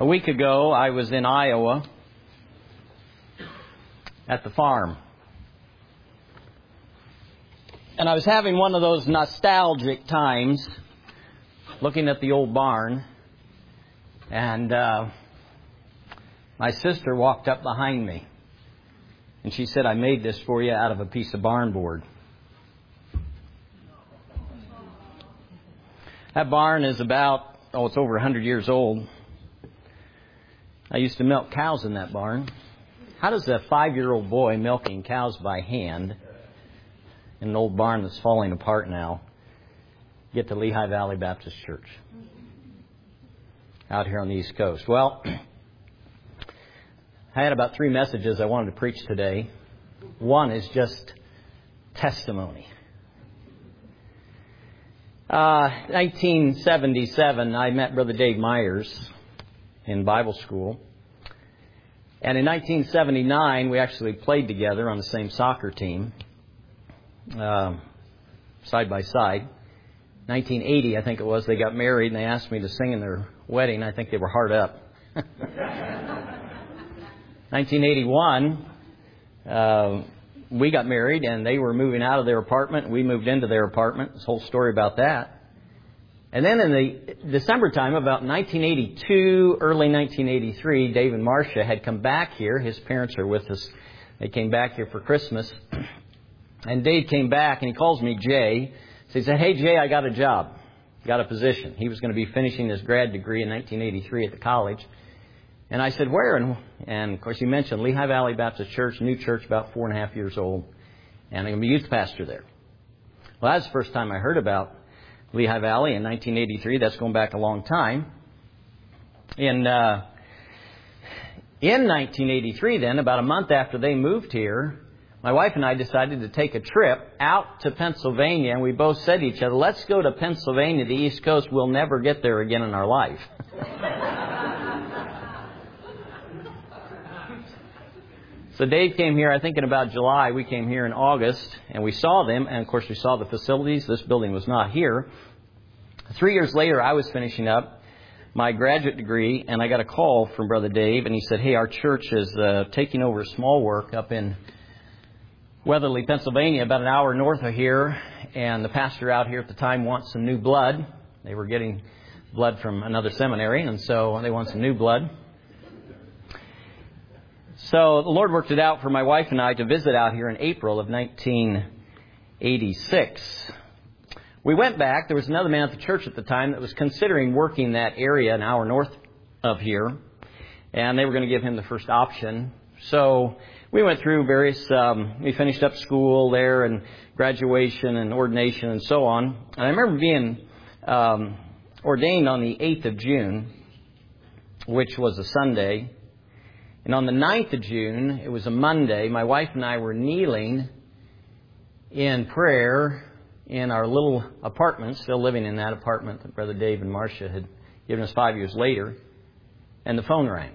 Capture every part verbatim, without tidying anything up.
A week ago, I was in Iowa at the farm. And I was having one of those nostalgic times looking at the old barn. And uh, my sister walked up behind me. And she said, "I made this for you out of a piece of barn board." That barn is about, oh, it's over one hundred years old. I used to milk cows in that barn. How does a five-year-old boy milking cows by hand in an old barn that's falling apart now get to Lehigh Valley Baptist Church out here on the East Coast? Well, I had about three messages I wanted to preach today. One is just testimony. Uh, nineteen seventy-seven, I met Brother Dave Myers in Bible school. And in nineteen seventy-nine, we actually played together on the same soccer team, uh, side by side. nineteen eighty, I think it was, they got married and they asked me to sing in their wedding. I think they were hard up. nineteen eighty-one, uh, we got married and they were moving out of their apartment. We moved into their apartment. This whole story about that. And then in the December time, about nineteen eighty-two, early nineteen eighty-three, Dave and Marcia had come back here. His parents are with us. They came back here for Christmas. And Dave came back and he calls me Jay. So he said, "Hey, Jay, I got a job. Got a position." He was going to be finishing his grad degree in nineteen eighty-three at the college. And I said, "Where?" And, and of course, he mentioned Lehigh Valley Baptist Church, new church, about four and a half years old. And I'm going to be youth pastor there. Well, that's the first time I heard about Lehigh Valley in nineteen eighty-three. That's going back a long time. In, uh, in nineteen eighty-three, then, about a month after they moved here, my wife and I decided to take a trip out to Pennsylvania. And we both said to each other, "Let's go to Pennsylvania, the East Coast. We'll never get there again in our life." So Dave came here, I think in about July. We came here in August, and we saw them. And, of course, we saw the facilities. This building was not here. Three years later, I was finishing up my graduate degree, and I got a call from Brother Dave. And he said, "Hey, our church is uh, taking over small work up in Weatherly, Pennsylvania, about an hour north of here. And the pastor out here at the time wants some new blood." They were getting blood from another seminary, and so they want some new blood. So the Lord worked it out for my wife and I to visit out here in April of nineteen eighty-six. We went back. There was another man at the church at the time that was considering working that area an hour north of here. And they were going to give him the first option. So we went through various, um, we finished up school there and graduation and ordination and so on. And I remember being um, ordained on the eighth of June, which was a Sunday. And on the ninth of June, it was a Monday, my wife and I were kneeling in prayer in our little apartment, still living in that apartment that Brother Dave and Marcia had given us five years later, and the phone rang.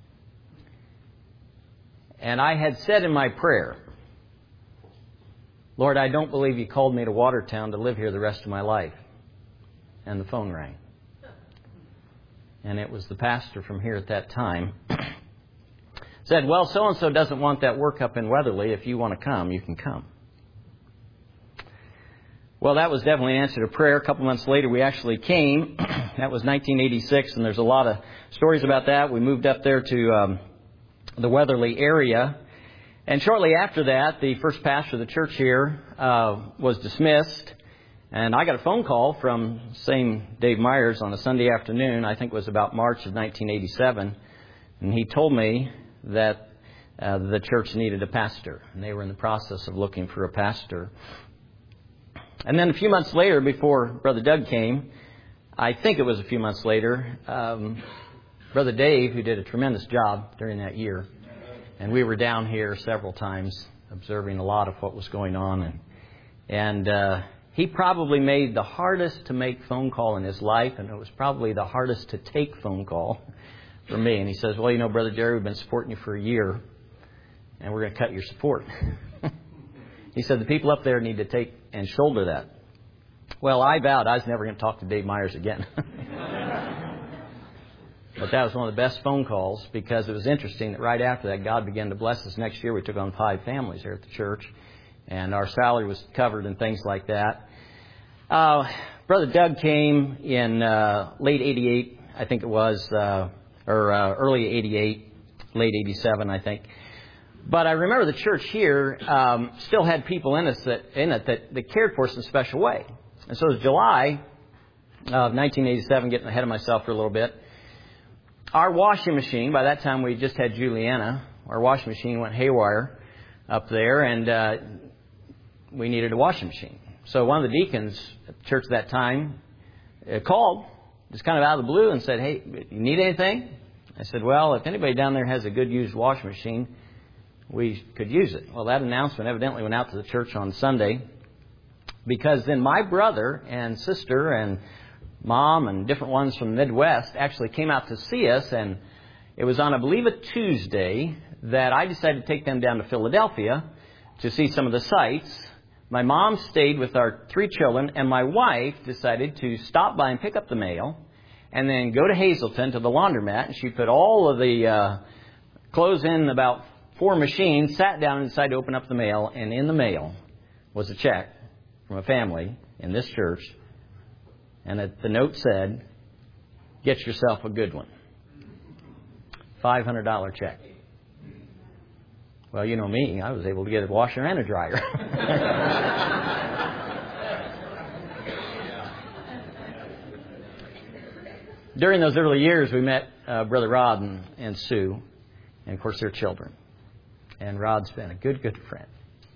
And I had said in my prayer, "Lord, I don't believe you called me to Watertown to live here the rest of my life." And the phone rang. And it was the pastor from here at that time. Said, "Well, so-and-so doesn't want that work up in Weatherly. If you want to come, you can come." Well, that was definitely an answer to prayer. A couple months later, we actually came. That was nineteen eighty-six, and there's a lot of stories about that. We moved up there to um, the Weatherly area. And shortly after that, the first pastor of the church here uh, was dismissed. And I got a phone call from same Dave Myers on a Sunday afternoon. I think it was about March of nineteen eighty-seven. And he told me that uh, the church needed a pastor, and they were in the process of looking for a pastor. And then a few months later, before Brother Doug came, I think it was a few months later, um, Brother Dave, who did a tremendous job during that year, and we were down here several times observing a lot of what was going on, and and uh, he probably made the hardest to make phone call in his life, and it was probably the hardest to take phone call for me. And he says, "Well, you know, Brother Jerry, we've been supporting you for a year, and we're going to cut your support." He said, "The people up there need to take and shoulder that." Well, I vowed I was never going to talk to Dave Myers again. But that was one of the best phone calls, because it was interesting that right after that, God began to bless us. Next year, we took on five families here at the church, and our salary was covered and things like that. Uh, Brother Doug came in uh, late eighty-eight, I think it was, uh, or uh, early eighty-eight, late eighty-seven, I think. But I remember the church here um, still had people in, us that, in it that, that cared for us in a special way. And so it was July of nineteen eighty-seven, getting ahead of myself for a little bit. Our washing machine, by that time we just had Juliana, our washing machine went haywire up there, and uh, we needed a washing machine. So one of the deacons at the church at that time uh, called, just kind of out of the blue, and said, "Hey, you need anything?" I said, "Well, if anybody down there has a good used washing machine, we could use it." Well, that announcement evidently went out to the church on Sunday, because then my brother and sister and mom and different ones from the Midwest actually came out to see us, and it was on, I believe, a Tuesday that I decided to take them down to Philadelphia to see some of the sights. My mom stayed with our three children, and my wife decided to stop by and pick up the mail and then go to Hazleton to the laundromat, and she put all of the uh, clothes in about four machines, sat down and decided to open up the mail, and in the mail was a check from a family in this church, and it, the note said, "Get yourself a good one." five hundred dollars check. Well, you know me, I was able to get a washer and a dryer. During those early years, we met uh, Brother Rod and, and Sue, and of course their children. And Rod's been a good, good friend.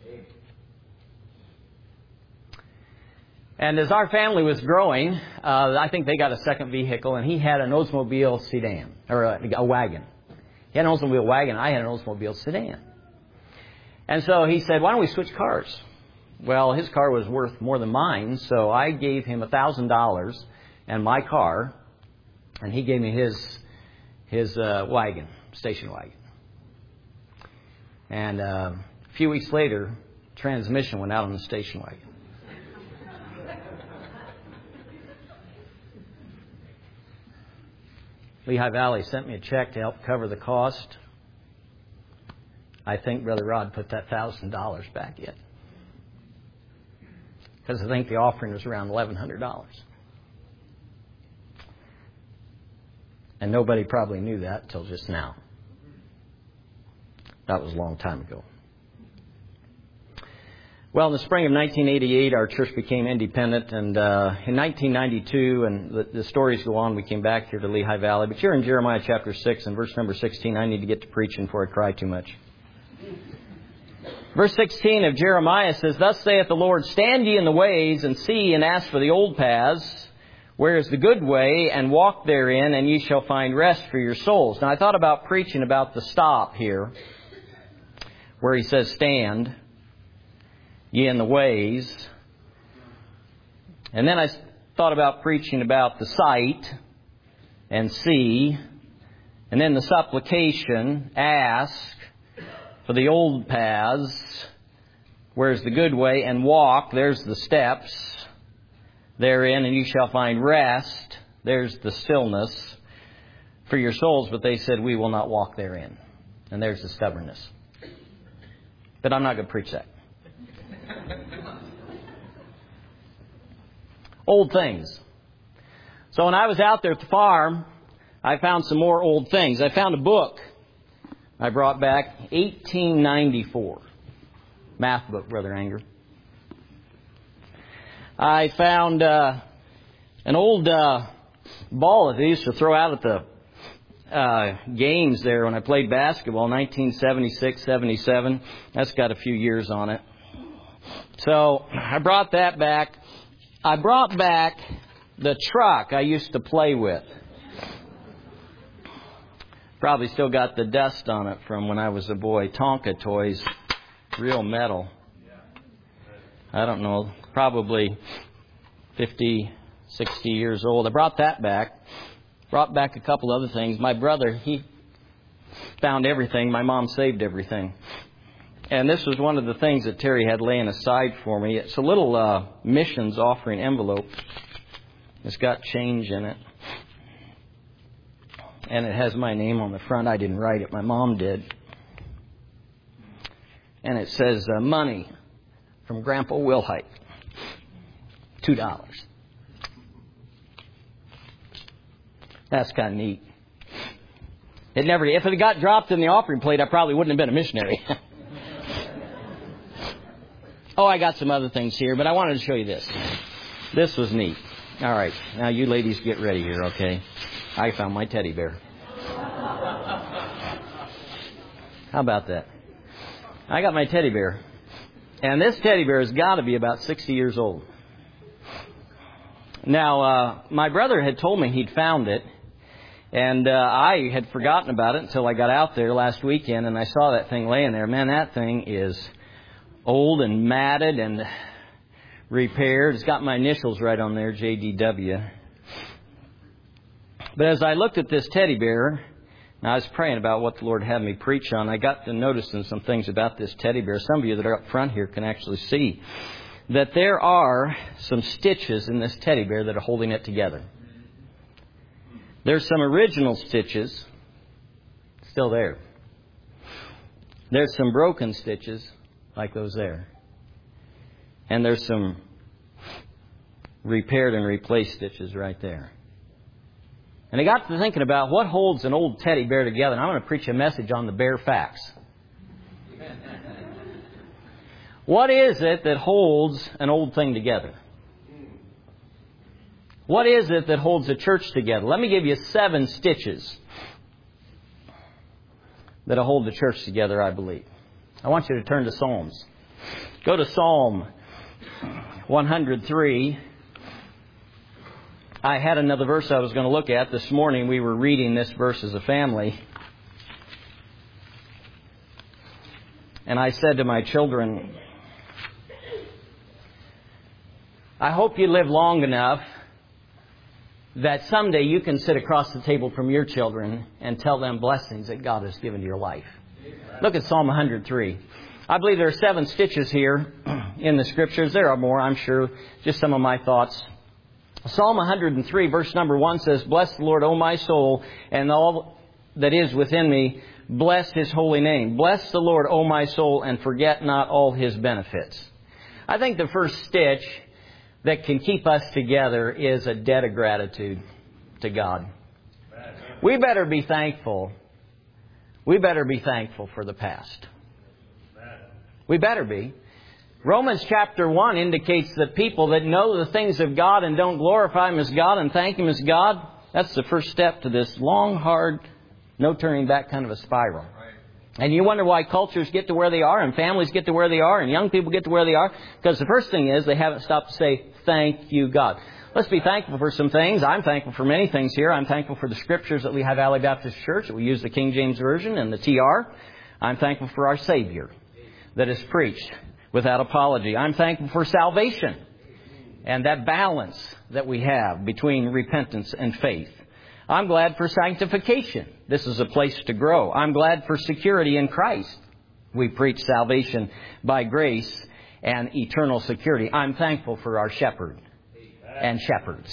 And as our family was growing, uh, I think they got a second vehicle, and he had an Oldsmobile sedan, or a, a wagon. He had an Oldsmobile wagon, I had an Oldsmobile sedan. And so he said, "Why don't we switch cars?" Well, his car was worth more than mine, so I gave him one thousand dollars and my car, and he gave me his his uh, wagon, station wagon. And uh, a few weeks later, transmission went out on the station wagon. Lehigh Valley sent me a check to help cover the cost. I think Brother Rod put that one thousand dollars back in, because I think the offering was around eleven hundred dollars. And nobody probably knew that until just now. That was a long time ago. Well, in the spring of nineteen eighty-eight, our church became independent, and uh, in nineteen ninety-two, and the, the stories go on, we came back here to Lehigh Valley. But you're in Jeremiah chapter six and verse number sixteen. I need to get to preaching before I cry too much. Verse sixteen of Jeremiah says, "Thus saith the Lord, stand ye in the ways, and see, and ask for the old paths, where is the good way, and walk therein, and ye shall find rest for your souls." Now, I thought about preaching about the stop here, where he says, "Stand ye in the ways." And then I thought about preaching about the sight and see, and then the supplication, ask for the old paths, where's the good way, and walk, there's the steps, therein, and you shall find rest, there's the stillness for your souls. But they said, "We will not walk therein." And there's the stubbornness. But I'm not going to preach that. Old things. So when I was out there at the farm, I found some more old things. I found a book I brought back, eighteen ninety-four. Math book, Brother Anger. I found uh, an old uh, ball that they used to throw out at the uh, games there when I played basketball, nineteen seventy-six seventy-seven. That's got a few years on it. So I brought that back. I brought back the truck I used to play with. Probably still got the dust on it from when I was a boy. Tonka toys, real metal. I don't know, probably fifty, sixty years old. I brought that back. Brought back a couple other things. My brother, he found everything. My mom saved everything. And this was one of the things that Terry had laying aside for me. It's a little uh, missions offering envelope. It's got change in it. And it has my name on the front. I didn't write it. My mom did. And it says, uh, money from Grandpa Wilhite. Two dollars. That's kind of neat. It never, if it had got dropped in the offering plate, I probably wouldn't have been a missionary. Oh, I got some other things here, but I wanted to show you this. This was neat. All right. Now, you ladies get ready here, okay? I found my teddy bear. How about that? I got my teddy bear. And this teddy bear has got to be about sixty years old. Now, uh, my brother had told me he'd found it. And uh, I had forgotten about it until I got out there last weekend and I saw that thing laying there. Man, that thing is old and matted and repaired. It's got my initials right on there, J D W. But as I looked at this teddy bear, and I was praying about what the Lord had me preach on, I got to noticing some things about this teddy bear. Some of you that are up front here can actually see that there are some stitches in this teddy bear that are holding it together. There's some original stitches still there. There's some broken stitches like those there. And there's some repaired and replaced stitches right there. And I got to thinking about what holds an old teddy bear together. And I'm going to preach a message on the bare facts. What is it that holds an old thing together? What is it that holds a church together? Let me give you seven stitches that'll hold the church together, I believe. I want you to turn to Psalms. Go to Psalm one hundred three. I had another verse I was going to look at. This morning we were reading this verse as a family. And I said to my children, I hope you live long enough that someday you can sit across the table from your children and tell them blessings that God has given to your life. Look at Psalm one hundred three. I believe there are seven stitches here in the Scriptures. There are more, I'm sure. Just some of my thoughts. Psalm one hundred three, verse number one says, Bless the Lord, O my soul, and all that is within me. Bless His holy name. Bless the Lord, O my soul, and forget not all His benefits. I think the first stitch that can keep us together is a debt of gratitude to God. We better be thankful. We better be thankful for the past. We better be. Romans chapter one indicates that people that know the things of God and don't glorify Him as God and thank Him as God, that's the first step to this long, hard, no turning back kind of a spiral. And you wonder why cultures get to where they are and families get to where they are and young people get to where they are. Because the first thing is they haven't stopped to say, thank you, God. Let's be thankful for some things. I'm thankful for many things here. I'm thankful for the Scriptures that we have Valley Baptist Church, that we use the King James Version and the T R. I'm thankful for our Savior that is preached without apology. I'm thankful for salvation and that balance that we have between repentance and faith. I'm glad for sanctification. This is a place to grow. I'm glad for security in Christ. We preach salvation by grace and eternal security. I'm thankful for our shepherd and shepherds.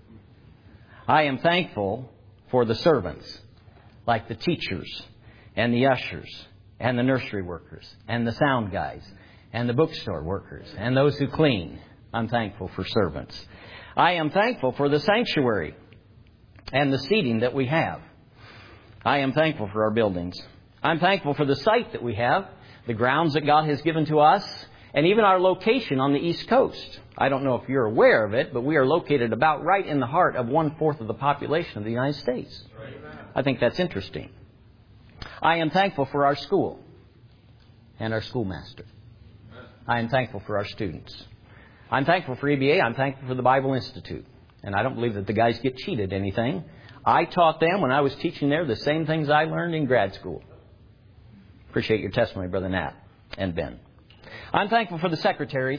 I am thankful for the servants, like the teachers and the ushers and the nursery workers and the sound guys and the bookstore workers and those who clean. I'm thankful for servants. I am thankful for the sanctuary and the seating that we have. I am thankful for our buildings. I'm thankful for the site that we have, the grounds that God has given to us, and even our location on the East Coast. I don't know if you're aware of it, but we are located about right in the heart of one-fourth of the population of the United States. I think that's interesting. I am thankful for our school and our schoolmaster. I am thankful for our students. I'm thankful for E B A. I'm thankful for the Bible Institute. And I don't believe that the guys get cheated anything. I taught them when I was teaching there the same things I learned in grad school. Appreciate your testimony, Brother Nat and Ben. I'm thankful for the secretaries.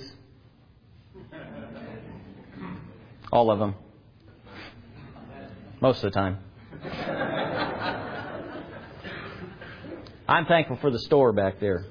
All of them. Most of the time. I'm thankful for the store back there.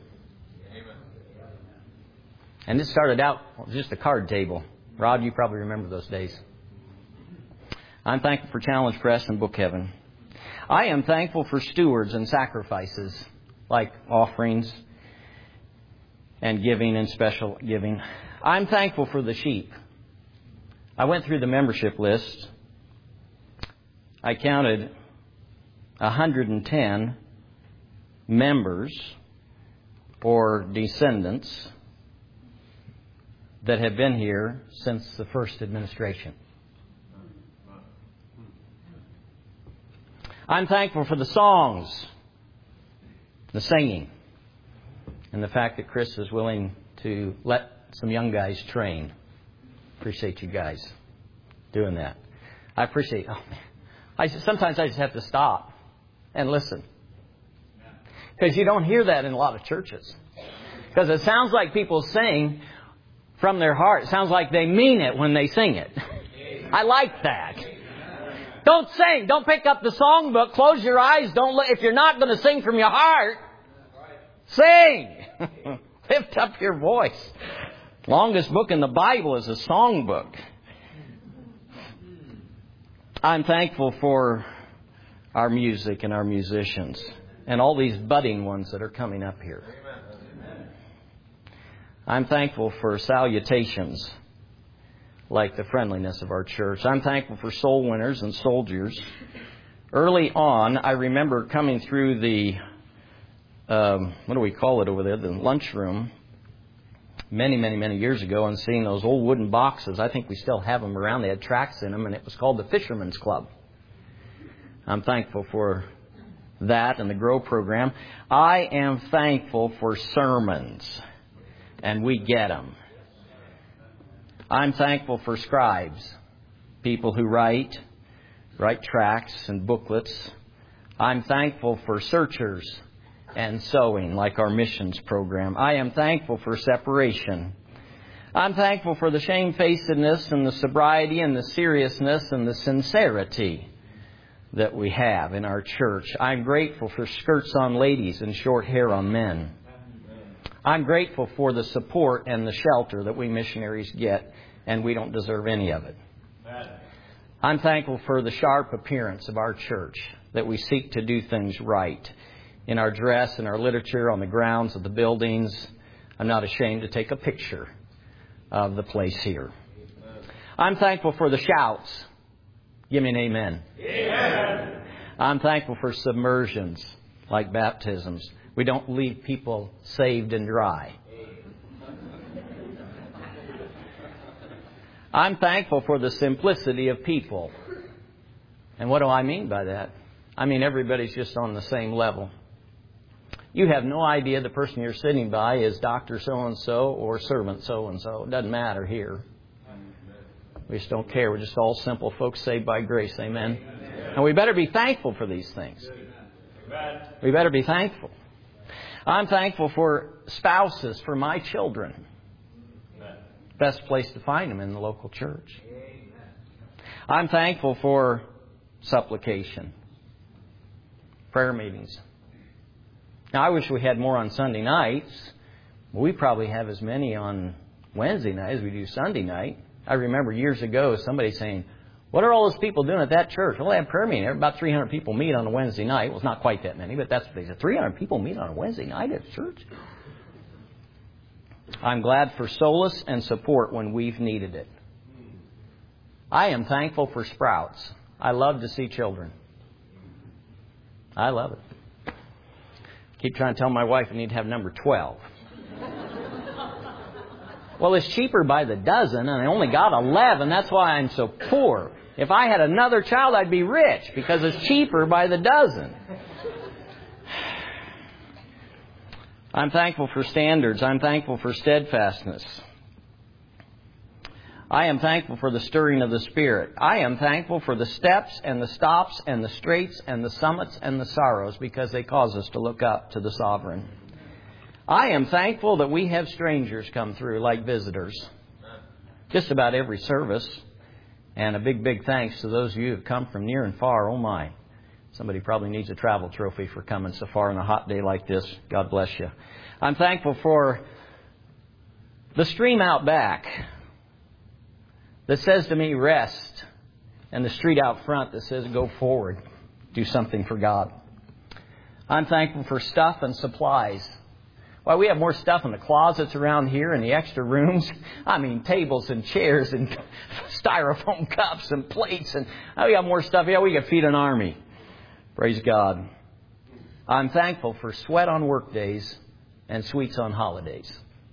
And this started out just a card table. Rod, you probably remember those days. I'm thankful for Challenge Press and Book Heaven. I am thankful for stewards and sacrifices, like offerings and giving and special giving. I'm thankful for the sheep. I went through the membership list. I counted one hundred ten members or descendants that have been here since the first administration. I'm thankful for the songs, the singing, and the fact that Chris is willing to let some young guys train. Appreciate you guys doing that. I appreciate. Oh man, I sometimes I just have to stop and listen, because you don't hear that in a lot of churches. Because it sounds like people sing from their heart. It sounds like they mean it when they sing it. I like that. Don't sing. Don't pick up the songbook. Close your eyes. Don't. If you're not going to sing from your heart, sing. Lift up your voice. Longest book in the Bible is a songbook. I'm thankful for our music and our musicians and all these budding ones that are coming up here. I'm thankful for salutations like the friendliness of our church. I'm thankful for soul winners and soldiers. Early on, I remember coming through the, um, what do we call it over there, the lunchroom, many, many, many years ago, and seeing those old wooden boxes. I think we still have them around. They had tracts in them, and it was called the Fisherman's Club. I'm thankful for that and the Grow program. I am thankful for sermons, and we get them. I'm thankful for scribes, people who write, write tracts and booklets. I'm thankful for searchers and sowing, like our missions program. I am thankful for separation. I'm thankful for the shamefacedness and the sobriety and the seriousness and the sincerity that we have in our church. I'm grateful for skirts on ladies and short hair on men. I'm grateful for the support and the shelter that we missionaries get, and we don't deserve any of it. I'm thankful for the sharp appearance of our church, that we seek to do things right in our dress, in our literature, on the grounds of the buildings. I'm not ashamed to take a picture of the place here. I'm thankful for the shouts. Give me an amen. Amen. I'm thankful for submersions like baptisms. We don't leave people saved and dry. I'm thankful for the simplicity of people. And what do I mean by that? I mean everybody's just on the same level. You have no idea the person you're sitting by is Doctor So-and-so or Servant So-and-so. It doesn't matter here. We just don't care. We're just all simple folks saved by grace. Amen. And we better be thankful for these things. We better be thankful. I'm thankful for spouses for my children. Best place to find them in the local church. I'm thankful for supplication. Prayer meetings. Now, I wish we had more on Sunday nights. We probably have as many on Wednesday night as we do Sunday night. I remember years ago somebody saying, what are all those people doing at that church? Well, they have prayer meeting. About three hundred people meet on a Wednesday night. Well, it's not quite that many, but that's what they said. three hundred people meet on a Wednesday night at church? I'm glad for solace and support when we've needed it. I am thankful for sprouts. I love to see children. I love it. Keep trying to tell my wife I need to have number twelve. Well, it's cheaper by the dozen, and I only got eleven. That's why I'm so poor. If I had another child, I'd be rich, because it's cheaper by the dozen. I'm thankful for standards. I'm thankful for steadfastness. I am thankful for the stirring of the Spirit. I am thankful for the steps and the stops and the straits and the summits and the sorrows, because they cause us to look up to the Sovereign. I am thankful that we have strangers come through like visitors. Just about every service. And a big, big thanks to those of you who have come from near and far. Oh my. Somebody probably needs a travel trophy for coming so far on a hot day like this. God bless you. I'm thankful for the stream out back that says to me, rest. And the street out front that says, go forward. do something for God. I'm thankful for stuff and supplies. Why, we have more stuff in the closets around here and the extra rooms. I mean, tables and chairs and styrofoam cups and plates. And oh, we got more stuff. Yeah, we could feed an army. Praise God. I'm thankful for sweat on work days and sweets on holidays.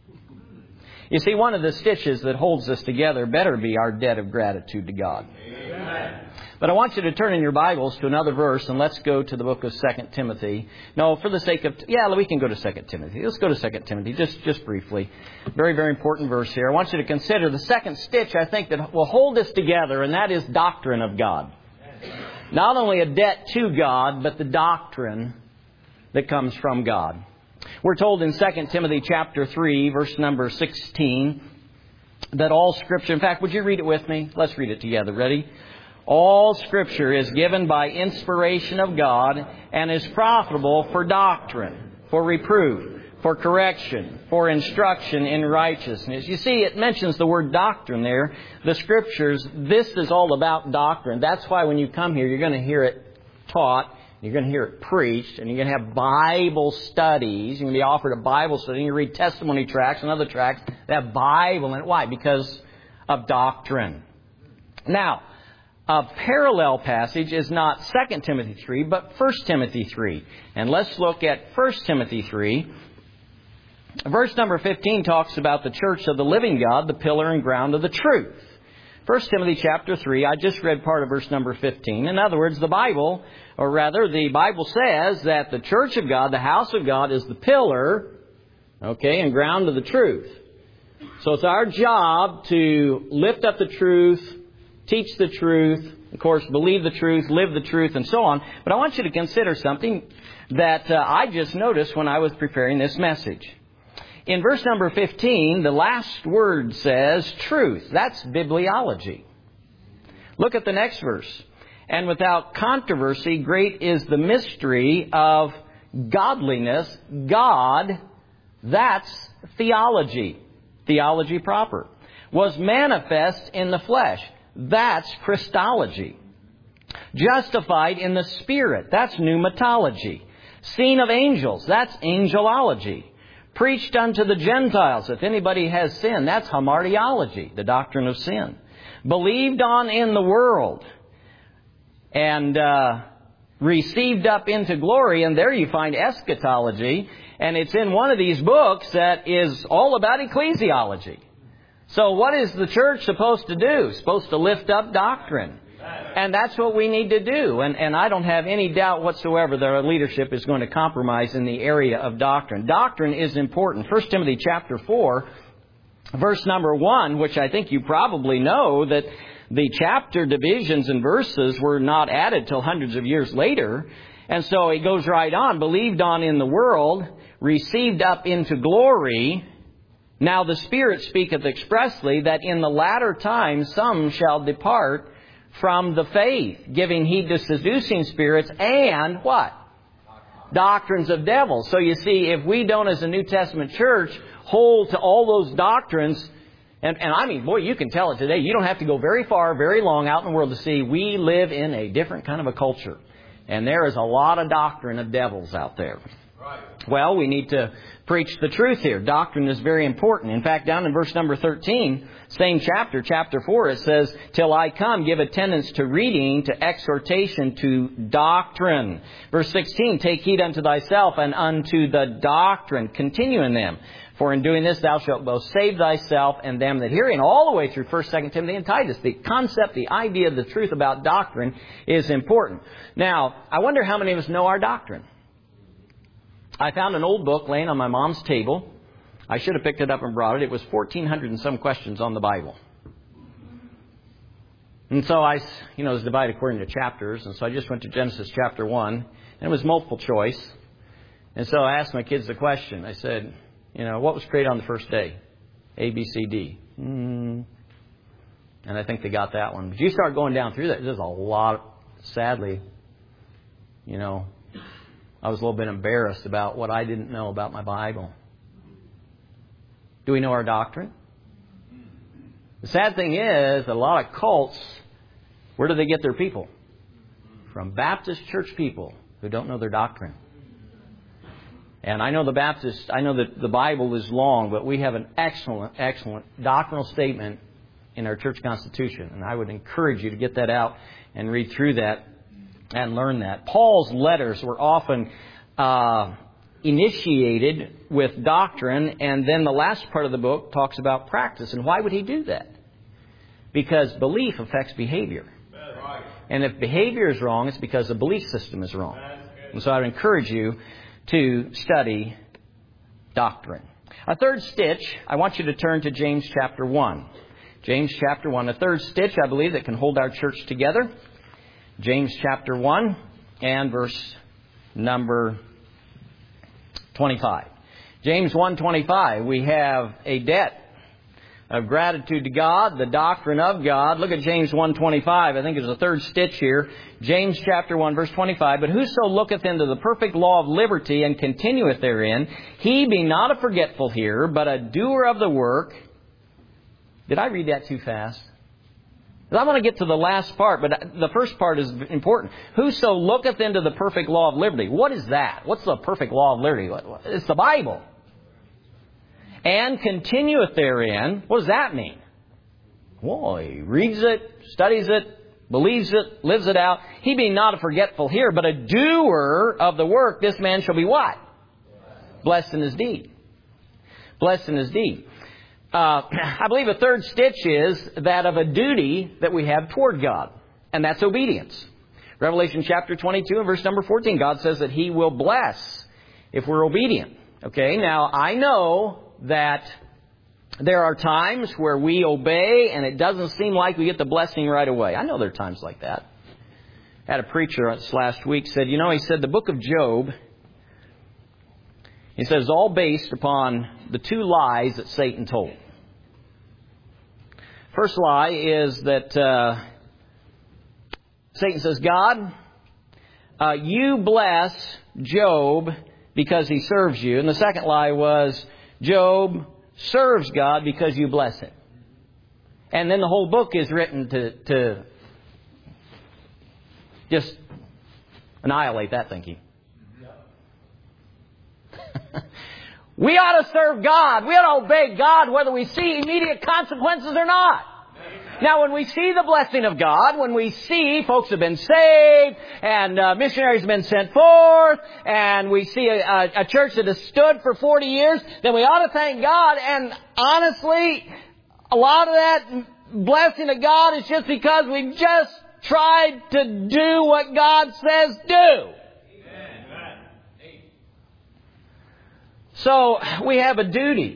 You see, one of the stitches that holds us together better be our debt of gratitude to God. Amen. But I want you to turn in your Bibles to another verse, and let's go to the book of Second Timothy. No, for the sake of... Yeah, we can go to Second Timothy. Let's go to Second Timothy, just, just briefly. Very, very important verse here. I want you to consider the second stitch, I think, that will hold us together, and that is doctrine of God. Not only a debt to God, but the doctrine that comes from God. We're told in Second Timothy chapter three, verse number sixteen, that all Scripture... In fact, would you read it with me? Let's read it together. Ready? All Scripture is given by inspiration of God and is profitable for doctrine, for reproof, for correction, for instruction in righteousness. You see, it mentions the word doctrine there. The Scriptures, this is all about doctrine. That's why when you come here, you're going to hear it taught. You're going to hear it preached, and you're going to have Bible studies. You're going to be offered a Bible study. You read testimony tracts and other tracts that have Bible in it. Why? Because of doctrine. Now, a parallel passage is not Second Timothy three, but First Timothy three. And let's look at First Timothy three. Verse number fifteen talks about the church of the living God, the pillar and ground of the truth. First Timothy chapter three, I just read part of verse number fifteen. In other words, the Bible, or rather the Bible says that the church of God, the house of God, is the pillar, okay, and ground of the truth. So it's our job to lift up the truth, teach the truth, of course, believe the truth, live the truth, and so on. But I want you to consider something that uh, I just noticed when I was preparing this message. In verse number fifteen, the last word says truth. That's bibliology. Look at the next verse. And without controversy, great is the mystery of godliness. God, that's theology. Theology proper. Was manifest in the flesh. That's Christology. Justified in the Spirit. That's pneumatology. Seen of angels. That's angelology. Preached unto the Gentiles. If anybody has sin, that's hamartiology, the doctrine of sin. Believed on in the world. And uh, received up into glory. And there you find eschatology. And it's in one of these books that is all about ecclesiology. So what is the church supposed to do? Supposed to lift up doctrine. And that's what we need to do. And, and I don't have any doubt whatsoever that our leadership is going to compromise in the area of doctrine. Doctrine is important. First Timothy chapter four, verse number one, which I think you probably know that the chapter divisions and verses were not added till hundreds of years later. And so it goes right on. Believed on in the world, received up into glory. Now the Spirit speaketh expressly that in the latter times some shall depart from the faith, giving heed to seducing spirits and what? Doctrines of devils. So you see, if we don't as a New Testament church hold to all those doctrines, and, and I mean, boy, you can tell it today. You don't have to go very far, very long out in the world to see we live in a different kind of a culture. And there is a lot of doctrine of devils out there. Well, we need to preach the truth here. Doctrine is very important. In fact, down in verse number thirteen, same chapter, chapter four, it says, till I come, give attendance to reading, to exhortation, to doctrine. Verse sixteen, take heed unto thyself and unto the doctrine. Continue in them. For in doing this, thou shalt both save thyself and them that hear. And all the way through First, Second Timothy and Titus, the concept, the idea, the truth about doctrine is important. Now, I wonder how many of us know our doctrine. I found an old book laying on my mom's table. I should have picked it up and brought it. It was fourteen hundred and some questions on the Bible. And so I, you know, it was divided according to chapters. And so I just went to Genesis chapter one. And it was multiple choice. And so I asked my kids the question. I said, you know, what was created on the first day? A, B, C, D. Mm. And I think they got that one. But you start going down through that. There's a lot, sadly, you know, I was a little bit embarrassed about what I didn't know about my Bible. Do we know our doctrine? The sad thing is, a lot of cults, where do they get their people? from Baptist church people who don't know their doctrine. And I know the Baptist, I know that the Bible is long, but we have an excellent, excellent doctrinal statement in our church constitution. And I would encourage you to get that out and read through that and learn that. Paul's letters were often uh, initiated with doctrine, and then the last part of the book talks about practice. And why would he do that? Because belief affects behavior. And if behavior is wrong, it's because the belief system is wrong. And so I would encourage you to study doctrine. A third stitch, I want you to turn to James chapter one. James chapter one. A third stitch, I believe, that can hold our church together. James chapter one and verse number twenty-five. James one twenty-five. We have a debt of gratitude to God, the doctrine of God. Look at James one twenty-five. I think it's the third stitch here. James chapter one, verse twenty-five. But whoso looketh into the perfect law of liberty and continueth therein, he be not a forgetful hearer, but a doer of the work. Did I read that too fast? I want to get to the last part, but the first part is important. Whoso looketh into the perfect law of liberty. What is that? What's the perfect law of liberty? It's the Bible. And continueth therein. What does that mean? Well, he reads it, studies it, believes it, lives it out. He being not a forgetful hearer, but a doer of the work, this man shall be what? Blessed in his deed. Blessed in his deed. Uh, I believe a third stitch is that of a duty that we have toward God. And that's obedience. Revelation chapter twenty-two and verse number fourteen. God says that He will bless if we're obedient. Okay, now I know that there are times where we obey and it doesn't seem like we get the blessing right away. I know there are times like that. I had a preacher this last week said, you know, he said the book of Job, he says, all based upon the two lies that Satan told. First lie is that uh, Satan says, God, uh, you bless Job because he serves you. And the second lie was, Job serves God because you bless him. And then the whole book is written to, to just annihilate that thinking. We ought to serve God. We ought to obey God whether we see immediate consequences or not. Now, when we see the blessing of God, when we see folks have been saved and uh, missionaries have been sent forth, and we see a, a, a church that has stood for forty years, then we ought to thank God. And honestly, a lot of that blessing of God is just because we just tried to do what God says do. So we have a duty.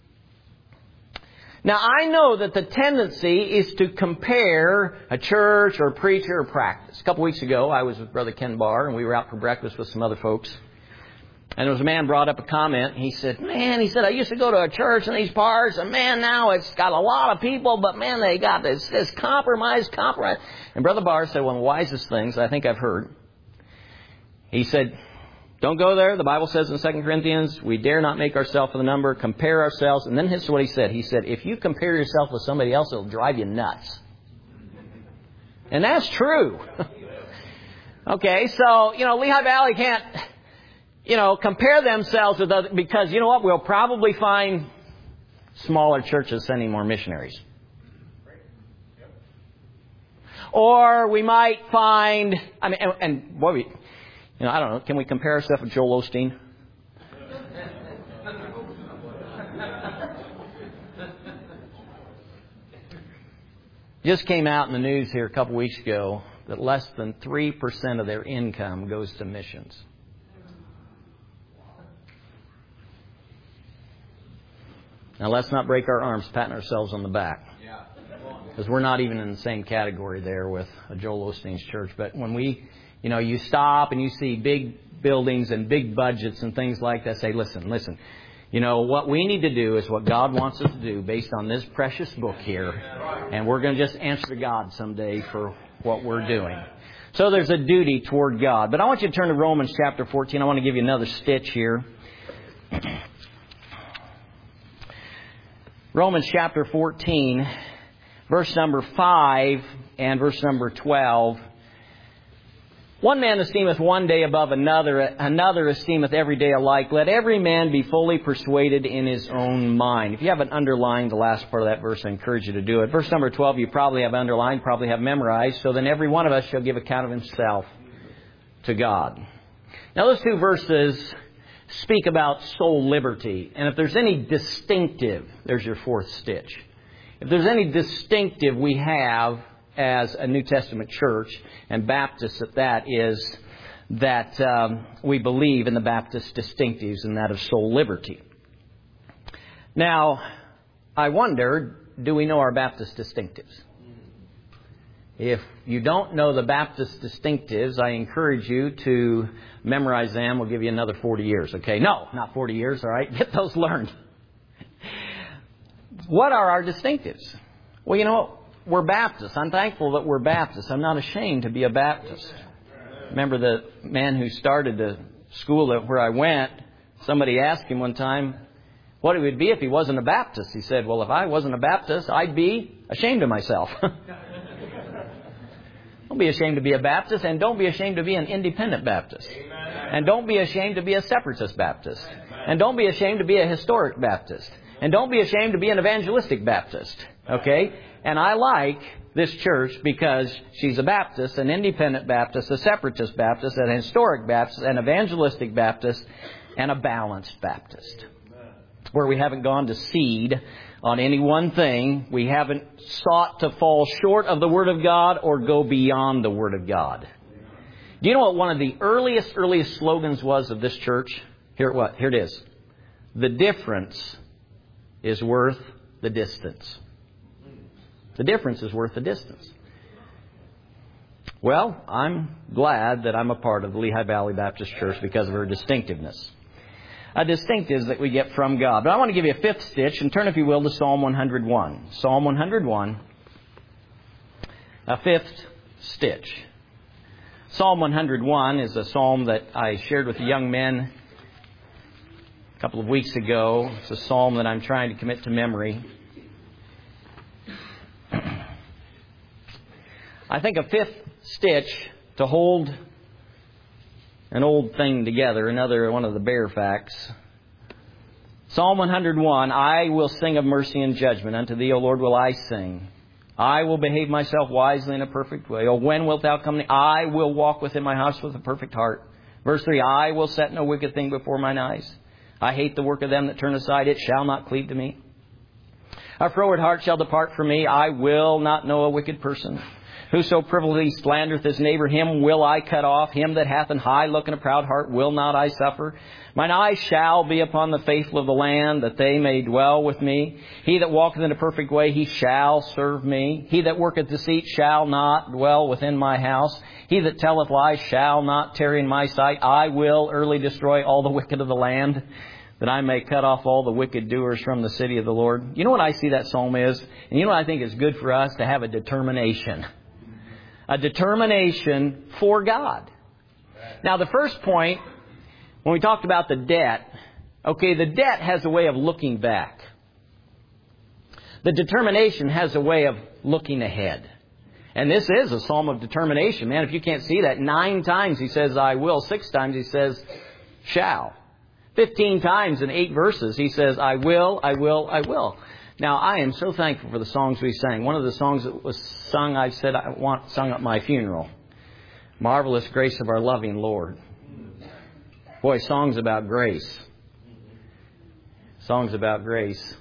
Now, I know that the tendency is to compare a church or a preacher or practice. A couple weeks ago, I was with Brother Ken Barr, and we were out for breakfast with some other folks. And there was a man brought up a comment. He said, man, he said, I used to go to a church in these parts, and man, now it's got a lot of people, but man, they got this, this compromise, compromise. And Brother Barr said one of the wisest things I think I've heard. He said, don't go there. The Bible says in Second Corinthians, we dare not make ourselves the number, compare ourselves. And then this is what he said. He said, if you compare yourself with somebody else, it'll drive you nuts. And that's true. Okay, so, you know, Lehigh Valley can't, you know, compare themselves with other, because, you know what, we'll probably find smaller churches sending more missionaries. Or we might find, I mean, and, and what we... You know, I don't know. Can we compare ourselves with Joel Osteen? Just came out in the news here a couple weeks ago that less than three percent of their income goes to missions. Now, let's not break our arms patting ourselves on the back. Because we're not even in the same category there with Joel Osteen's church. But when we... You know, you stop and you see big buildings and big budgets and things like that. Say, listen, listen. You know, what we need to do is what God wants us to do based on this precious book here. And we're going to just answer God someday for what we're doing. So there's a duty toward God. But I want you to turn to Romans chapter fourteen. I want to give you another stitch here. Romans chapter fourteen, verse number five and verse number twelve. One man esteemeth one day above another, another esteemeth every day alike. Let every man be fully persuaded in his own mind. If you haven't underlined the last part of that verse, I encourage you to do it. Verse number twelve, you probably have underlined, probably have memorized. So then every one of us shall give account of himself to God. Now those two verses speak about soul liberty. And if there's any distinctive, there's your fourth stitch. If there's any distinctive we have as a New Testament church, and Baptists at that, is that um, we believe in the Baptist distinctives and that of soul liberty. Now, I wonder, do we know our Baptist distinctives? If you don't know the Baptist distinctives, I encourage you to memorize them. We'll give you another forty years, okay? No, not forty years, all right? Get those learned. What are our distinctives? Well, you know, we're Baptists. I'm thankful that we're Baptists. I'm not ashamed to be a Baptist. Remember the man who started the school where I went, somebody asked him one time what it would be if he wasn't a Baptist. He said, well, if I wasn't a Baptist, I'd be ashamed of myself. Don't be ashamed to be a Baptist, and don't be ashamed to be an independent Baptist. And don't be ashamed to be a separatist Baptist. And don't be ashamed to be a historic Baptist. And don't be ashamed to be an evangelistic Baptist. Okay? And I like this church because she's a Baptist, an independent Baptist, a separatist Baptist, an historic Baptist, an evangelistic Baptist, and a balanced Baptist. Where we haven't gone to seed on any one thing. We haven't sought to fall short of the Word of God or go beyond the Word of God. Do you know what one of the earliest, earliest slogans was of this church? Here, what? Here it is. The difference is worth the distance. The difference is worth the distance. Well, I'm glad that I'm a part of the Lehigh Valley Baptist Church because of her distinctiveness. A distinctives that we get from God. But I want to give you a fifth stitch, and turn, if you will, to Psalm one hundred one. Psalm one hundred one. A fifth stitch. Psalm one hundred one is a psalm that I shared with the young men a couple of weeks ago. It's a psalm that I'm trying to commit to memory. I think a fifth stitch to hold an old thing together, another one of the bear facts. Psalm one hundred one, I will sing of mercy and judgment. Unto Thee, O Lord, will I sing. I will behave myself wisely in a perfect way. O when wilt Thou come? I will walk within my house with a perfect heart. Verse three, I will set no wicked thing before mine eyes. I hate the work of them that turn aside. It shall not cleave to me. A froward heart shall depart from me. I will not know a wicked person. Whoso privily slandereth his neighbor, him will I cut off. Him that hath an high look and a proud heart will not I suffer. Mine eyes shall be upon the faithful of the land, that they may dwell with me. He that walketh in a perfect way, he shall serve me. He that worketh deceit shall not dwell within my house. He that telleth lies shall not tarry in my sight. I will early destroy all the wicked of the land, that I may cut off all the wicked doers from the city of the Lord. You know what I see that psalm is? And you know what I think is good for us? To have a determination. A determination for God. Now, the first point, when we talked about the debt, okay, the debt has a way of looking back. The determination has a way of looking ahead. And this is a psalm of determination. Man, if you can't see that, nine times he says, I will. Six times he says, shall. Fifteen times in eight verses he says, I will, I will, I will. Now, I am so thankful for the songs we sang. One of the songs that was sung, I said, I want sung at my funeral. Marvelous Grace of Our Loving Lord. Boy, songs about grace. Songs about grace.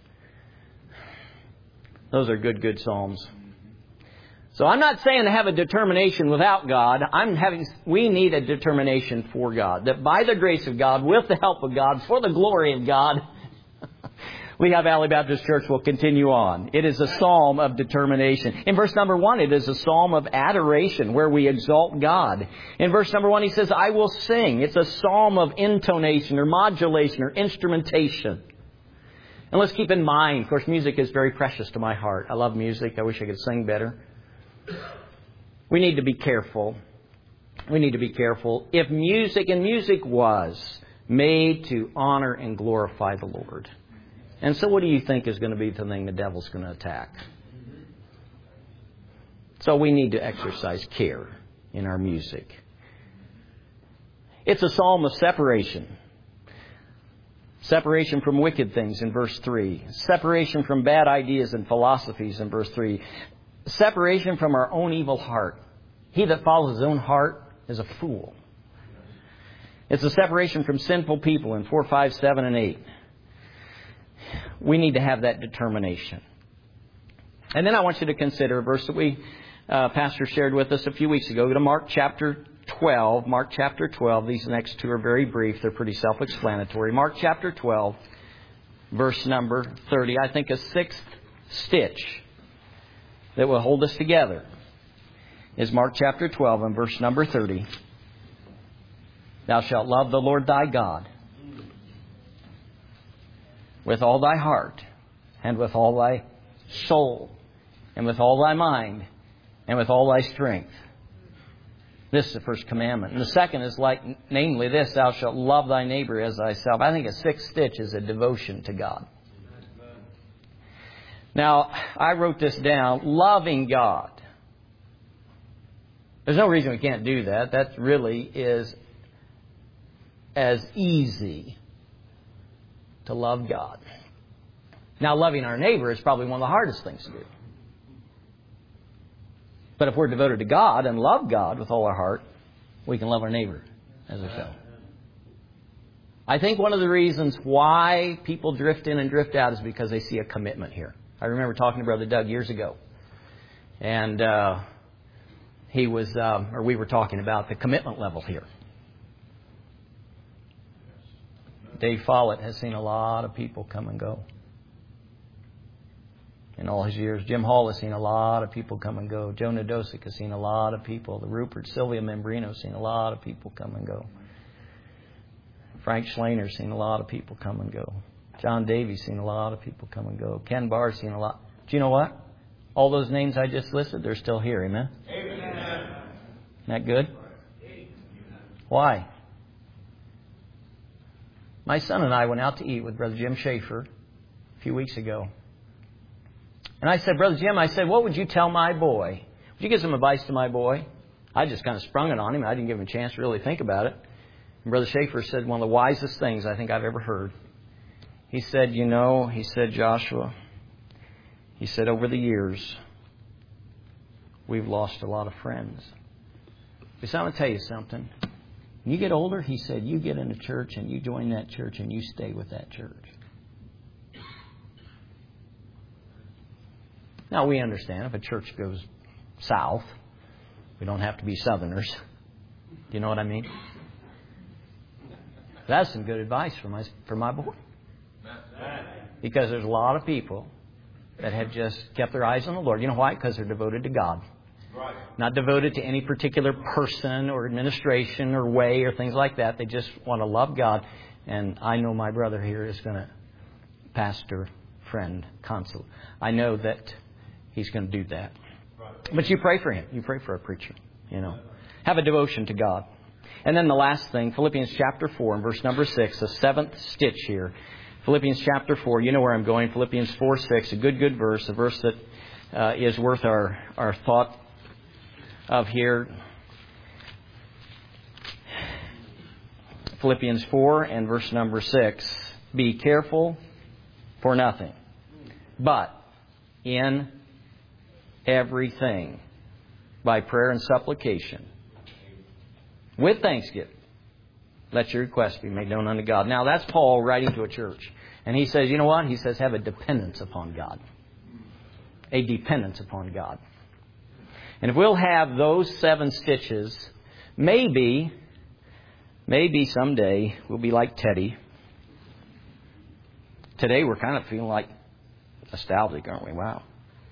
Those are good, good psalms. So I'm not saying to have a determination without God. I'm having, we need a determination for God. That by the grace of God, with the help of God, for the glory of God, Lehigh Valley Baptist Church will continue on. It is a psalm of determination. In verse number one, it is a psalm of adoration where we exalt God. In verse number one, he says, I will sing. It's a psalm of intonation or modulation or instrumentation. And let's keep in mind, of course, music is very precious to my heart. I love music. I wish I could sing better. We need to be careful. We need to be careful. If music, and music was made to honor and glorify the Lord. And so what do you think is going to be the thing the devil's going to attack? So we need to exercise care in our music. It's a psalm of separation. Separation from wicked things in verse three. Separation from bad ideas and philosophies in verse three. Separation from our own evil heart. He that follows his own heart is a fool. It's a separation from sinful people in four, five, seven, and eight. We need to have that determination. And then I want you to consider a verse that we, uh, Pastor shared with us a few weeks ago. Go to Mark chapter twelve. Mark chapter twelve. These next two are very brief. They're pretty self-explanatory. Mark chapter twelve, verse number thirty. I think a sixth stitch that will hold us together is Mark chapter twelve and verse number thirty. Thou shalt love the Lord thy God with all thy heart and with all thy soul and with all thy mind and with all thy strength. This is the first commandment. And the second is like, namely this, thou shalt love thy neighbor as thyself. I think a sixth stitch is a devotion to God. Now, I wrote this down, loving God. There's no reason we can't do that. That really is as easy to love God. Now, loving our neighbor is probably one of the hardest things to do. But if we're devoted to God and love God with all our heart, we can love our neighbor as ourselves. I think one of the reasons why people drift in and drift out is because they see a commitment here. I remember talking to Brother Doug years ago. And uh, he was, uh, or we were talking about the commitment level here. Dave Follett has seen a lot of people come and go in all his years. Jim Hall has seen a lot of people come and go. Joe Nadosic has seen a lot of people. The Rupert, Sylvia Membrino has seen a lot of people come and go. Frank Schlaner has seen a lot of people come and go. John Davies has seen a lot of people come and go. Ken Barr has seen a lot. Do you know what? All those names I just listed, they're still here. Amen? Amen. Isn't that good? Why? My son and I went out to eat with Brother Jim Schaefer a few weeks ago. And I said, Brother Jim, I said, what would you tell my boy? Would you give some advice to my boy? I just kind of sprung it on him. I didn't give him a chance to really think about it. And Brother Schaefer said one of the wisest things I think I've ever heard. He said, you know, he said, Joshua, he said, over the years, we've lost a lot of friends. He said, I'm going to tell you something. When you get older, he said, you get in a church and you join that church and you stay with that church. Now, we understand if a church goes south, we don't have to be Southerners. Do you know what I mean? That's some good advice for my for my boy. Because there's a lot of people that have just kept their eyes on the Lord. You know why? Because they're devoted to God. Right. Not devoted to any particular person or administration or way or things like that. They just want to love God. And I know my brother here is going to pastor, friend, consul. I know that he's going to do that. Right. But you pray for him. You pray for a preacher. You know, have a devotion to God. And then the last thing, Philippians chapter four and verse number six, the seventh stitch here. Philippians chapter four, you know where I'm going. Philippians four six, a good, good verse, a verse that uh, is worth our, our thought of here. Philippians four and verse number six. Be careful for nothing, but in everything, by prayer and supplication, with thanksgiving, let your requests be made known unto God. Now, that's Paul writing to a church. And he says, you know what? He says, have a dependence upon God. A dependence upon God. And if we'll have those seven stitches, maybe, maybe someday we'll be like Teddy. Today we're kind of feeling like nostalgic, aren't we? Wow.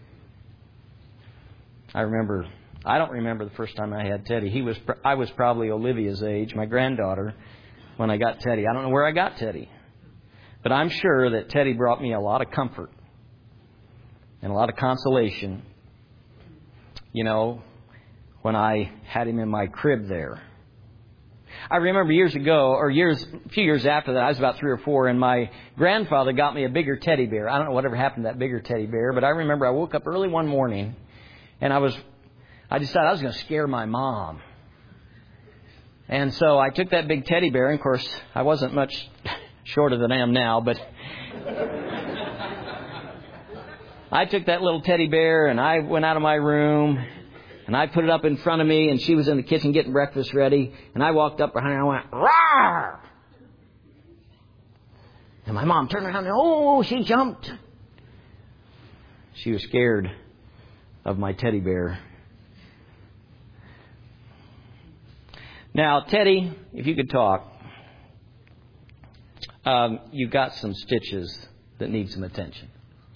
I remember, I don't remember the first time I had Teddy. He was, I was probably Olivia's age, my granddaughter, when I got Teddy. I don't know where I got Teddy. But I'm sure that Teddy brought me a lot of comfort and a lot of consolation. You know, when I had him in my crib there. I remember years ago, or years, a few years after that, I was about three or four, and my grandfather got me a bigger teddy bear. I don't know whatever happened to that bigger teddy bear, but I remember I woke up early one morning, and I was, I decided I was going to scare my mom. And so I took that big teddy bear, and of course, I wasn't much shorter than I am now, but I took that little teddy bear and I went out of my room and I put it up in front of me, and she was in the kitchen getting breakfast ready, and I walked up behind her and I went, "Rawr!" And my mom turned around and, oh, she jumped. She was scared of my teddy bear. Now, Teddy, if you could talk, um, you've got some stitches that need some attention.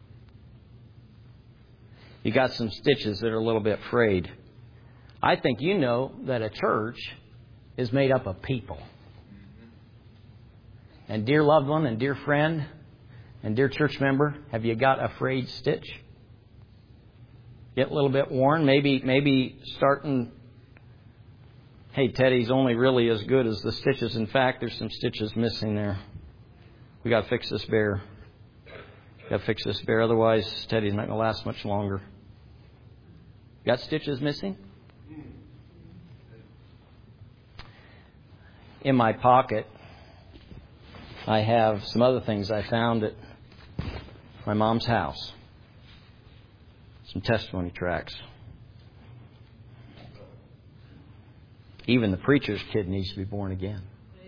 You got some stitches that are a little bit frayed. I think you know that a church is made up of people. And dear loved one and dear friend and dear church member, have you got a frayed stitch? Get a little bit worn, maybe maybe starting, hey, Teddy's only really as good as the stitches. In fact, there's some stitches missing there. We got to fix this bear. Got to fix this bear, otherwise Teddy's not going to last much longer. Got stitches missing? In my pocket, I have some other things I found at my mom's house. Some testimony tracts. Even the preacher's kid needs to be born again.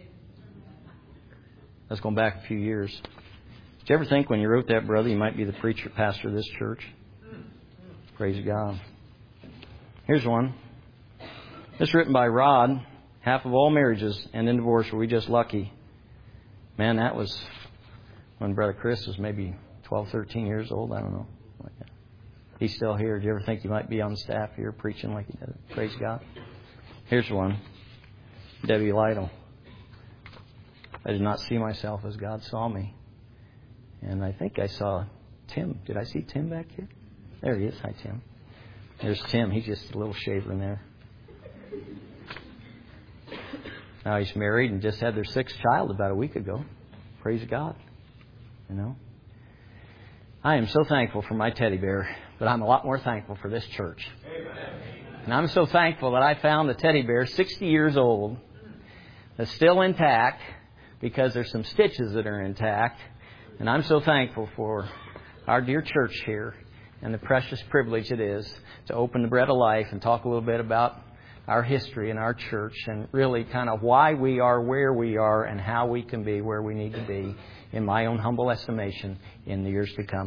That's going back a few years. Did you ever think when you wrote that, brother, you might be the preacher, pastor of this church? Praise God. Here's one. This is written by Rod. Half of all marriages end in divorce. Were we just lucky? Man, that was when Brother Chris was maybe twelve, thirteen years old. I don't know. He's still here. Do you ever think you might be on the staff here preaching like he did? Praise God. Here's one. Debbie Lytle. I did not see myself as God saw me. And I think I saw Tim. Did I see Tim back here? There he is. Hi, Tim. There's Tim. He's just a little shaver in there. Now he's married and just had their sixth child about a week ago. Praise God. You know. I am so thankful for my teddy bear, but I'm a lot more thankful for this church. Amen. And I'm so thankful that I found the teddy bear, sixty years old, that's still intact because there's some stitches that are intact. And I'm so thankful for our dear church here and the precious privilege it is to open the bread of life and talk a little bit about our history in our church and really kind of why we are where we are and how we can be where we need to be, in my own humble estimation, in the years to come.